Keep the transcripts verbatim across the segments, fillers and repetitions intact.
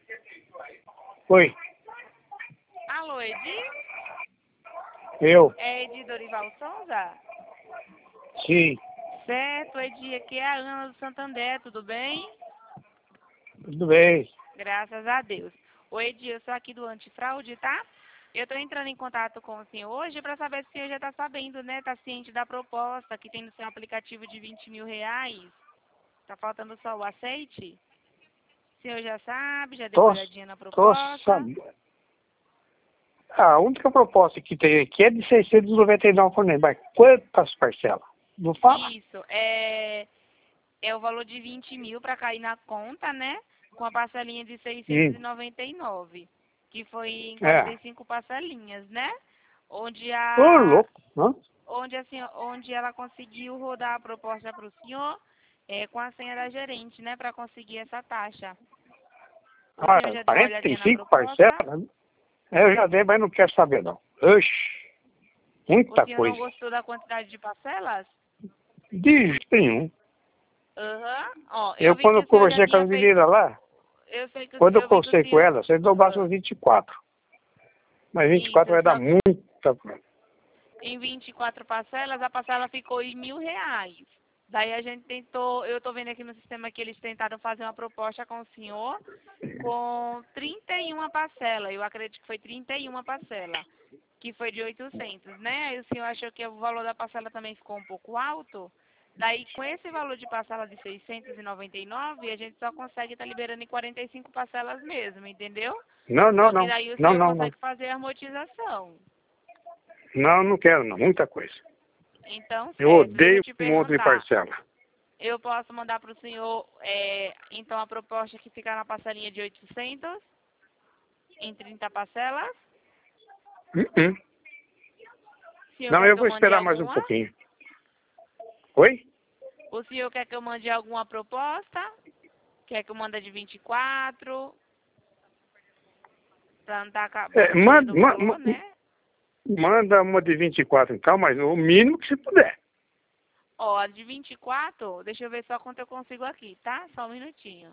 Oi, Alô, Edi? eu? É Edi Dorival Souza? Sim, Certo, Edi, aqui é a Ana do Santander, tudo bem? tudo bem. Graças a Deus. Oi, Edi, eu sou aqui do Antifraude, tá? Eu estou entrando em contato com o senhor hoje para saber se o senhor já está sabendo, né? Está ciente da proposta que tem no seu aplicativo de vinte mil reais. Tá faltando só o aceite? O senhor já sabe, já deu uma Tô, olhadinha na tô proposta? sabendo. A única proposta que tem aqui é de seiscentos e noventa e nove por mês, mas quantas parcelas? Não fala? Isso, é, é o valor de vinte mil para cair na conta, né? Com a parcelinha de seiscentos e Hum, noventa e nove, que foi em quarenta é. e cinco parcelinhas, né? Onde Ô, a louco. Hã? onde assim, onde ela conseguiu rodar a proposta para o senhor é, com a senha da gerente, né, para conseguir essa taxa. O Ah, senhor já deu uma quarenta e olhadinha na cinco proposta? parcelas? É, eu já dei, mas não quero saber, não. Oxi, O muita senhor não coisa. gostou da quantidade de parcelas? De jeito nenhum. Aham. Ó, eu Eu, vi quando que eu o senhor já conversei com tinha as feito. meninas lá, Eu sei que o- quando eu eu vi que o conversei com senhor. elas, vocês não bastam Ah, vinte e quatro. Mas vinte e quatro isso, vai dar só muita coisa. em vinte e quatro parcelas, a parcela ficou em mil reais. Daí a gente tentou, eu tô vendo aqui no sistema que eles tentaram fazer uma proposta com o senhor com trinta e uma parcelas. Eu acredito que foi trinta e uma parcelas, que foi de oitocentos, né? Aí o senhor achou que o valor da parcela também ficou um pouco alto. Daí, com esse valor de parcela de seiscentos e noventa e nove, a gente só consegue estar liberando em quarenta e cinco parcelas mesmo, entendeu? Não, não, Só que não. daí o Não, senhor não, não. consegue fazer a amortização. Não, não quero, não. Muita coisa. Então, Eu certo. Deixa eu odeio te um monte de perguntar. parcela. Eu posso mandar para o senhor, é, então, a proposta que fica na parcelinha de oitocentos, em trinta parcelas? Uh-uh. O senhor Não, quer eu que eu vou mande esperar mais um alguma? pouquinho. Oi? O senhor quer que eu mande alguma proposta? Quer que eu mande de vinte e quatro? Para não estar É, acabando, manda, perdendo o ma- valor, ma- né? manda uma de vinte e quatro então, mas o mínimo que se puder. Ó, a de vinte e quatro, deixa eu ver só quanto eu consigo aqui, tá? Só um minutinho.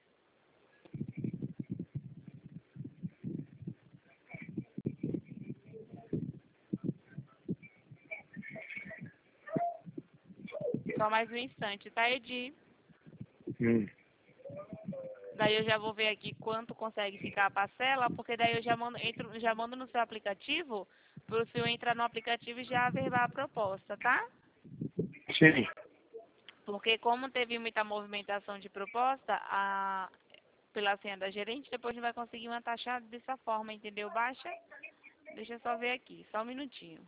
Só mais um instante, tá, Edi? Hum. Daí eu já vou ver aqui quanto consegue ficar a parcela, porque daí eu já mando, entro, já mando no seu aplicativo, para o senhor entrar no aplicativo e já averbar a proposta, tá? Sim. Porque como teve muita movimentação de proposta, a, pela senha da gerente, depois a gente vai conseguir uma taxa dessa forma, entendeu? Baixa. Deixa eu só ver aqui, só um minutinho.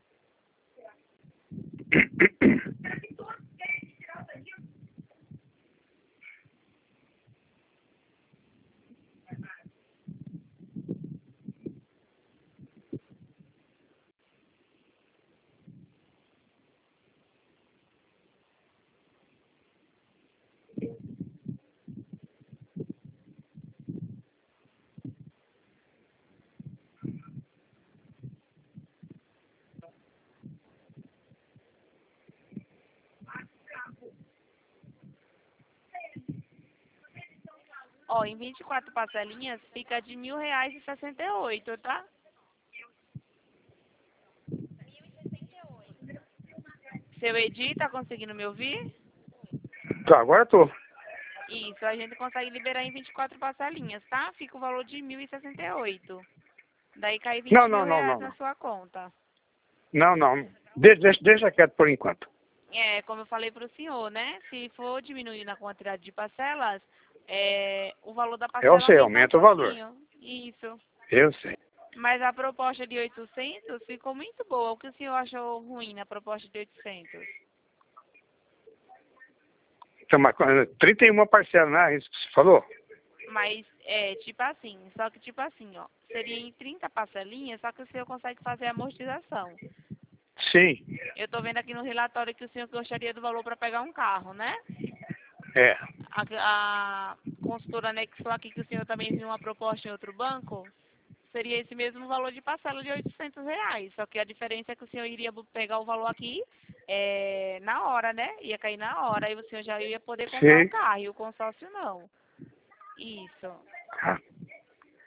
Ó, em vinte e quatro parcelinhas fica de mil reais e sessenta e oito, tá? Seu Edi, tá conseguindo me ouvir? Tá, agora eu tô. Isso, a gente consegue liberar em vinte e quatro parcelinhas, tá? Fica o valor de mil e sessenta e oito. Daí cai Não, vinte não, mil não, reais não, na não. sua conta. Não, não. Deixa, deixa, deixa quieto por enquanto. É, como eu falei para o senhor, né? Se for diminuir na quantidade de parcelas, é, o valor da Eu parcela sei, aumenta um aumenta o valor. pouquinho. Isso. Eu sei. Mas a proposta de oitocentos ficou muito boa. O que o senhor achou ruim na proposta de oitocentos? Então, mas eh, trinta e uma parcelas, né? Isso que você falou? Mas é tipo assim, só que tipo assim, ó, seria em trinta parcelinhas, só que o senhor consegue fazer a amortização. Sim. Eu tô vendo aqui no relatório que o senhor gostaria do valor para pegar um carro, né? É. A, a consultora anexou aqui que o senhor também viu uma proposta em outro banco. Seria esse mesmo valor de parcela de oitocentos reais. Só que a diferença é que o senhor iria pegar o valor aqui é, na hora, né? Ia cair na hora. Aí o senhor já ia poder comprar o Sim. carro e o consórcio não. Isso. Ah.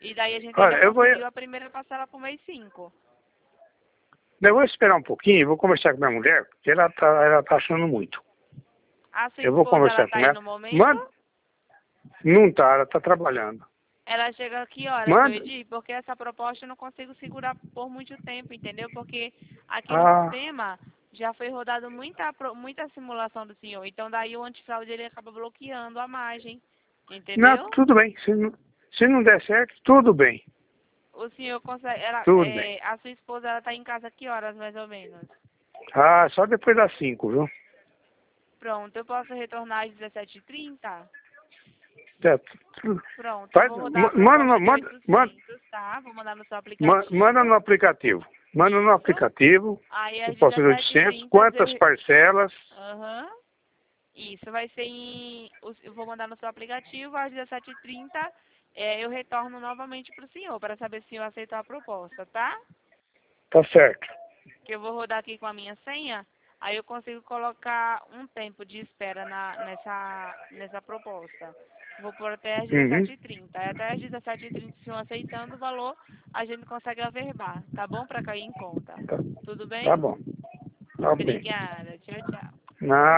E daí a gente Olha, ainda eu vou, conseguiu a primeira parcela pro mês cinco. eu vou esperar um pouquinho, vou conversar com minha mulher, porque ela tá, ela tá achando muito. A sua Eu vou esposa, ela conversar tá com aí ela. no momento? Manda, não tá, ela tá trabalhando. Ela chega aqui horas, Manda. Edir? Porque essa proposta eu não consigo segurar por muito tempo, entendeu? Porque aqui no Ah, sistema já foi rodado muita, pro- muita simulação do senhor. Então daí o antifraude ele acaba bloqueando a margem, não, entendeu? tudo bem. Se não, se não der certo, tudo bem. O senhor consegue, ela, Tudo bem. é, a sua esposa ela tá em casa que horas mais ou menos? Ah, só depois das cinco, viu? Pronto, eu posso retornar às dezessete e trinta? É, tu- Pronto, eu Faz, vou rodar a ma- manda, proposta no- de manda, manda, oitocentos, tá? Vou mandar no seu ma- manda no aplicativo. aplicativo. Manda no Isso. aplicativo. Aí Eu às posso fazer dezessete e oitocentos. trinta Quantas eu... parcelas? Aham. Isso, vai ser em... Eu vou mandar no seu aplicativo, às dezessete e trinta é, eu retorno novamente para o senhor, para saber se o senhor aceitou a proposta, tá? Tá certo. Que eu vou rodar aqui com a minha senha, aí eu consigo colocar um tempo de espera na, nessa, nessa proposta. Vou por até às Uhum. dezessete e trinta. Aí até às dezessete e trinta, se o senhor aceitando o valor, a gente consegue averbar, tá bom? Para cair em conta. Tá, Tudo bem? tá bom. Tá bem. Obrigada. Tchau, tchau. Não.